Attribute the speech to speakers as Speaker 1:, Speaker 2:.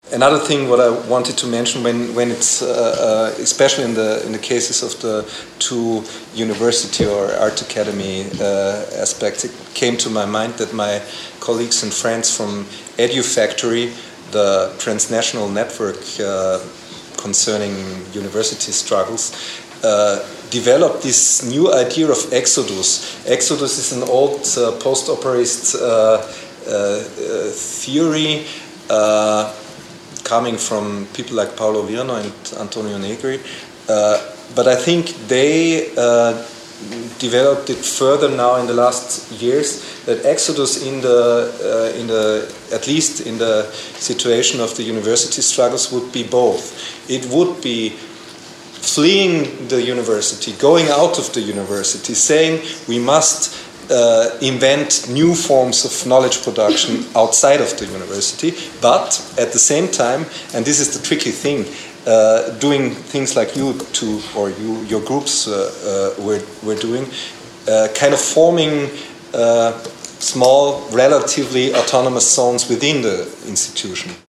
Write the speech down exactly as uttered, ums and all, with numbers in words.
Speaker 1: Another thing what I wanted to mention when when it's uh, uh, especially in the in the cases of the two university or art academy uh, aspects, it came to my mind that my colleagues and friends from EduFactory, the transnational network uh, concerning university struggles, uh, developed this new idea of exodus. Exodus is an old uh, post-operaist uh, uh, uh, theory uh, coming from people like Paulo Virno and Antonio Negri, uh, but I think they uh, developed it further now in the last years. That exodus in the uh, in the at least in the situation of the university struggles would be both. It would be fleeing the university, going out of the university, saying we must uh, invent new forms of knowledge production outside of the university, but at the same time, and this is the tricky thing, uh, doing things like you two or you, your groups uh, uh, were, were doing, uh, kind of forming uh, small, relatively autonomous zones within the institution.